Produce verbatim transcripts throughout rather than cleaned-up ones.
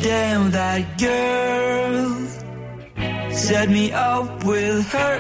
damn, that girl set me up with her.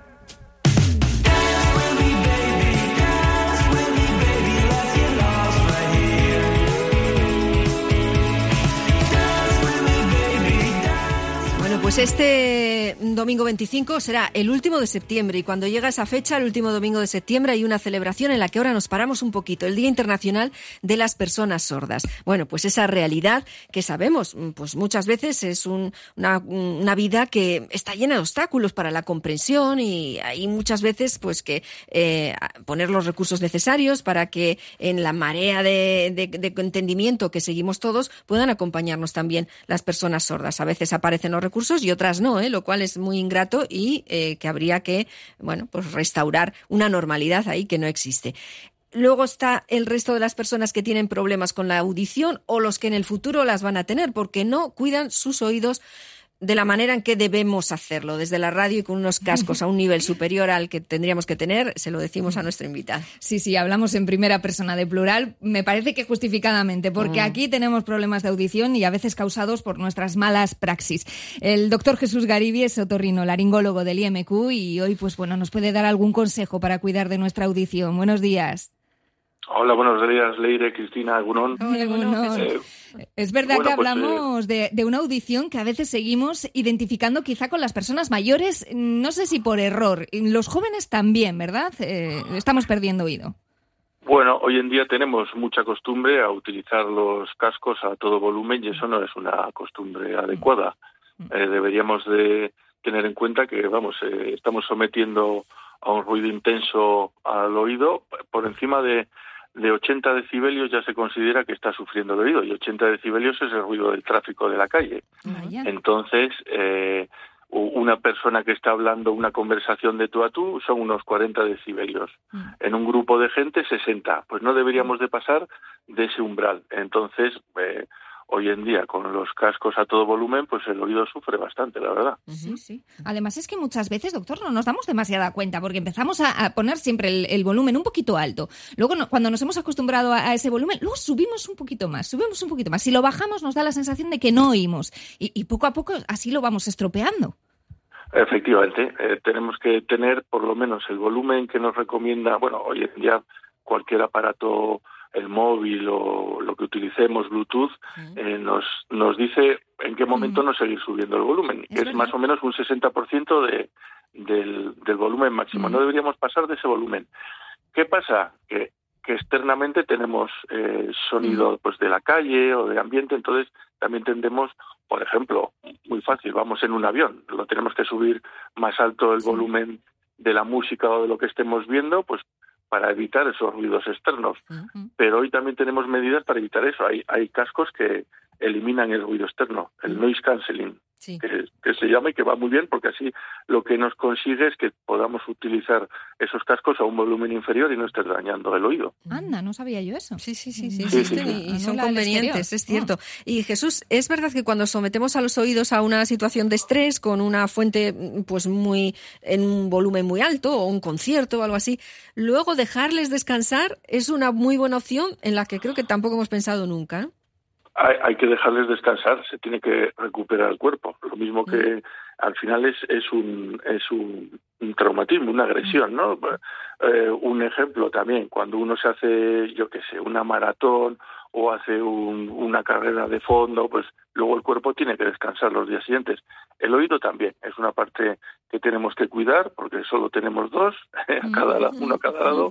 Pues este domingo veinticinco será el último de septiembre y cuando llega esa fecha, el último domingo de septiembre, hay una celebración en la que ahora nos paramos un poquito, el Día Internacional de las Personas Sordas. Bueno, pues esa realidad que sabemos, pues muchas veces es un, una, una vida que está llena de obstáculos para la comprensión y hay muchas veces pues que eh, poner los recursos necesarios para que en la marea de, de, de entendimiento que seguimos todos puedan acompañarnos también las personas sordas. A veces aparecen los recursos y otras no, ¿eh? Lo cual es muy ingrato y eh, que habría que, bueno, pues restaurar una normalidad ahí que no existe. Luego está el resto de las personas que tienen problemas con la audición o los que en el futuro las van a tener porque no cuidan sus oídos de la manera en que debemos hacerlo, desde la radio y con unos cascos a un nivel superior al que tendríamos que tener, se lo decimos a nuestra invitada. Sí, sí, hablamos en primera persona de plural, me parece que justificadamente, porque mm. aquí tenemos problemas de audición y a veces causados por nuestras malas praxis. El doctor Jesús Garibi es otorrinolaringólogo del I M Q y hoy, pues bueno, nos puede dar algún consejo para cuidar de nuestra audición. Buenos días. Hola, buenos días, Leire, Cristina, Gunón. Hola, Gunón. Eh, es verdad bueno, que hablamos pues, eh... de, de una audición que a veces seguimos identificando quizá con las personas mayores, no sé si por error. Los jóvenes también, ¿verdad? Eh, estamos perdiendo oído. Bueno, hoy en día tenemos mucha costumbre a utilizar los cascos a todo volumen y eso no es una costumbre adecuada. Eh, deberíamos de tener en cuenta que, vamos, eh, estamos sometiendo a un ruido intenso al oído por encima de de ochenta decibelios ya se considera que está sufriendo el oído y ochenta decibelios es el ruido del tráfico de la calle. Vaya. Entonces, eh, una persona que está hablando una conversación de tú a tú son unos cuarenta decibelios. Mm. En un grupo de gente, sesenta. Pues no deberíamos de pasar de ese umbral. Entonces, eh, hoy en día, con los cascos a todo volumen, pues el oído sufre bastante, la verdad. Sí, sí. Además es que muchas veces, doctor, no nos damos demasiada cuenta, porque empezamos a, a poner siempre el, el volumen un poquito alto. Luego, no, cuando nos hemos acostumbrado a, a ese volumen, luego subimos un poquito más, subimos un poquito más. Si lo bajamos, nos da la sensación de que no oímos. Y, y poco a poco así lo vamos estropeando. Efectivamente. Eh, tenemos que tener por lo menos el volumen que nos recomienda, bueno, hoy en día cualquier aparato, el móvil o lo que utilicemos, Bluetooth, eh, nos nos dice en qué momento no seguir subiendo el volumen, que es, es más o menos un sesenta por ciento de, del, del volumen máximo. No deberíamos pasar de ese volumen. ¿Qué pasa? Que, que externamente tenemos eh, sonido pues de la calle o de ambiente, entonces también tendemos, por ejemplo, muy fácil, vamos en un avión, lo tenemos que subir más alto el volumen de la música o de lo que estemos viendo, pues para evitar esos ruidos externos. Uh-huh. Pero hoy también tenemos medidas para evitar eso. Hay, hay cascos que eliminan el ruido externo, el uh-huh. noise cancelling, sí. que, que se llama y que va muy bien porque así lo que nos consigue es que podamos utilizar esos cascos a un volumen inferior y no esté dañando el oído. Anda, no sabía yo eso. Sí, sí, sí, sí, sí, sí, sí. Y, y son convenientes, es cierto. Oh. Y Jesús, es verdad que cuando sometemos a los oídos a una situación de estrés con una fuente pues muy en un volumen muy alto o un concierto o algo así, luego dejarles descansar es una muy buena opción en la que creo que tampoco hemos pensado nunca, ¿no? Hay, hay que dejarles descansar, se tiene que recuperar el cuerpo. Lo mismo que mm. al final es, es un es un, un traumatismo, una agresión, ¿no? Mm. Eh, un ejemplo también, cuando uno se hace, yo qué sé, una maratón o hace un, una carrera de fondo, pues luego el cuerpo tiene que descansar los días siguientes. El oído también es una parte que tenemos que cuidar porque solo tenemos dos, a cada lado, uno a cada lado,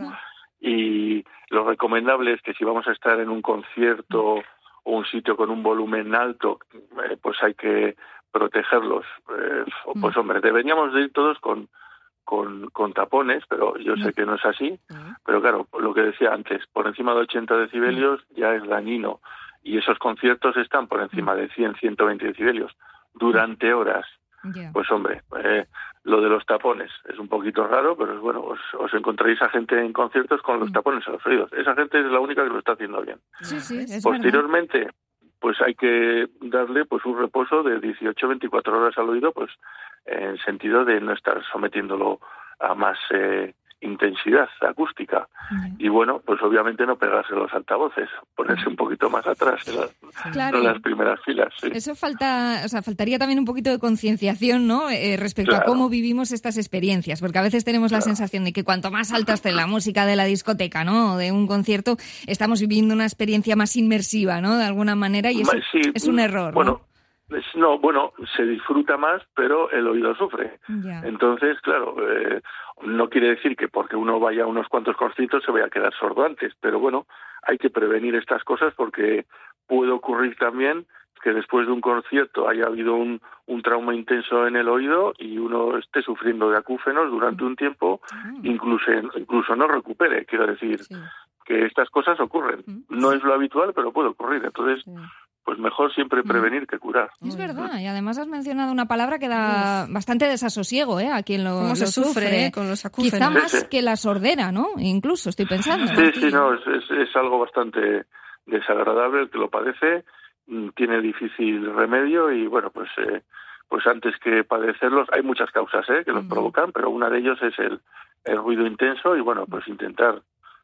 y lo recomendable es que si vamos a estar en un concierto o un sitio con un volumen alto, eh, pues hay que protegerlos. Eh, pues hombre, deberíamos de ir todos con, con, con tapones, pero yo sé que no es así. Pero claro, lo que decía antes, por encima de ochenta decibelios ya es dañino. Y esos conciertos están por encima de cien, ciento veinte decibelios durante horas. Yeah. Pues hombre, eh, lo de los tapones es un poquito raro, pero es bueno, os, os encontraréis a gente en conciertos con los tapones a los oídos. Esa gente es la única que lo está haciendo bien. Sí, sí, es Posteriormente, verdad. Pues hay que darle pues un reposo de dieciocho a veinticuatro horas al oído, pues en sentido de no estar sometiéndolo a más eh, intensidad acústica. Mm. Y bueno, pues obviamente no pegarse los altavoces, ponerse un poquito más atrás en las, claro. en las primeras filas. Sí. Eso falta, o sea, faltaría también un poquito de concienciación, ¿no? Eh, respecto claro. a cómo vivimos estas experiencias, porque a veces tenemos claro. la sensación de que cuanto más alta esté la música de la discoteca, ¿no? O de un concierto, estamos viviendo una experiencia más inmersiva, ¿no? De alguna manera, y eso sí, es un error, bueno, ¿no? Es, no, bueno, se disfruta más, pero el oído sufre. Ya. Entonces, claro, eh, no quiere decir que porque uno vaya a unos cuantos conciertos se vaya a quedar sordo antes, pero bueno, hay que prevenir estas cosas porque puede ocurrir también que después de un concierto haya habido un, un trauma intenso en el oído y uno esté sufriendo de acúfenos durante un tiempo, incluso, incluso no recupere. Quiero decir sí. que estas cosas ocurren. No es lo habitual, pero puede ocurrir. Entonces, sí. pues mejor siempre prevenir que curar. Es verdad, y además has mencionado una palabra que da Uf. bastante desasosiego, ¿eh? A quien lo, ¿Cómo lo se sufre, sufre, eh? Con los acúfenos. Quizá más sí, sí. que la sordera, ¿no? Incluso, estoy pensando. Sí, sí, no, es, es, es algo bastante desagradable el que lo padece, tiene difícil remedio y bueno, pues eh, pues antes que padecerlos, hay muchas causas ¿eh? que los uh-huh. provocan, pero una de ellos es el, el ruido intenso y bueno, pues intentar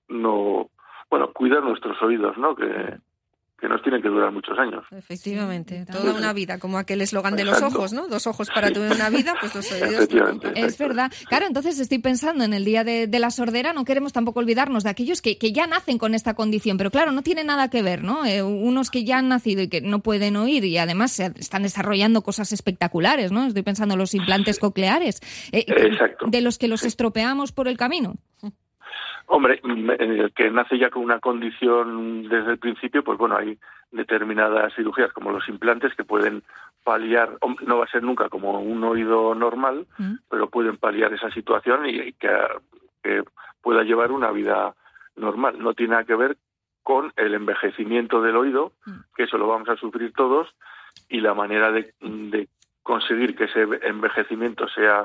no, bueno, cuidar nuestros oídos, ¿no? Que que nos tienen que durar muchos años. Efectivamente, sí, toda una vida, como aquel eslogan de los ojos, ¿no? Dos ojos para toda una vida, pues los oídos. Es verdad. Claro, entonces estoy pensando en el día de, de la sordera, no queremos tampoco olvidarnos de aquellos que, que ya nacen con esta condición, pero claro, no tiene nada que ver, ¿no? Eh, unos que ya han nacido y que no pueden oír y además se están desarrollando cosas espectaculares, ¿no? Estoy pensando en los implantes cocleares, eh, Exacto. de los que los sí. estropeamos por el camino. Hombre, el que nace ya con una condición desde el principio, pues bueno, hay determinadas cirugías como los implantes que pueden paliar, no va a ser nunca como un oído normal, ¿Mm? pero pueden paliar esa situación y que, que pueda llevar una vida normal. No tiene nada que ver con el envejecimiento del oído, ¿Mm? que eso lo vamos a sufrir todos, y la manera de, de conseguir que ese envejecimiento sea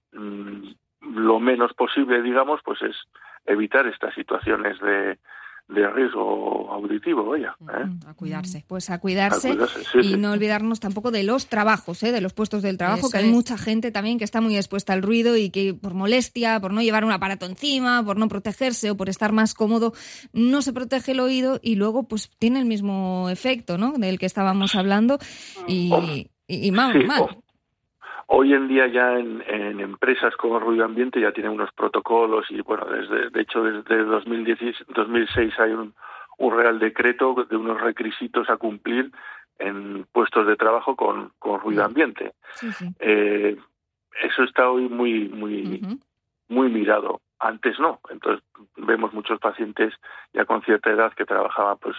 mmm, lo menos posible, digamos, pues es evitar estas situaciones de, de riesgo auditivo, vaya. ¿eh? A cuidarse. Pues a cuidarse, a cuidarse sí, y sí. no olvidarnos tampoco de los trabajos, ¿eh? de los puestos del trabajo, Eso que hay es. mucha gente también que está muy expuesta al ruido y que por molestia, por no llevar un aparato encima, por no protegerse o por estar más cómodo, no se protege el oído y luego pues tiene el mismo efecto, ¿no? del que estábamos hablando y, oh, y, y mal, sí, mal. Oh. Hoy en día ya en, en empresas como Ruido Ambiente ya tienen unos protocolos y bueno, desde de hecho desde dos mil seis hay un, un real decreto de unos requisitos a cumplir en puestos de trabajo con, con ruido ambiente. Sí, sí. Eh, eso está hoy muy muy uh-huh. muy mirado. Antes no. Entonces vemos muchos pacientes ya con cierta edad que trabajaban, pues,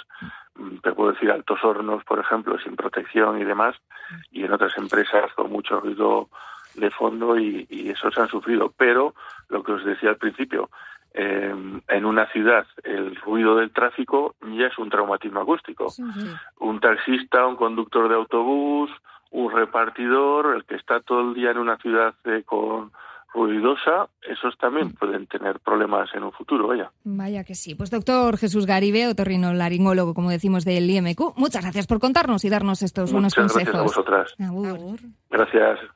te puedo decir, altos hornos, por ejemplo, sin protección y demás, y en otras empresas con mucho ruido de fondo y, y esos han sufrido. Pero, lo que os decía al principio, eh, en una ciudad el ruido del tráfico ya es un traumatismo acústico. Sí, sí. Un taxista, un conductor de autobús, un repartidor, el que está todo el día en una ciudad eh, con ruidosa, esos también pueden tener problemas en un futuro, vaya. Vaya que sí. Pues doctor Jesús Garibe, otorrinolaringólogo, como decimos, del I M Q, muchas gracias por contarnos y darnos estos buenos muchas consejos. Gracias a vosotras. Agur. Gracias.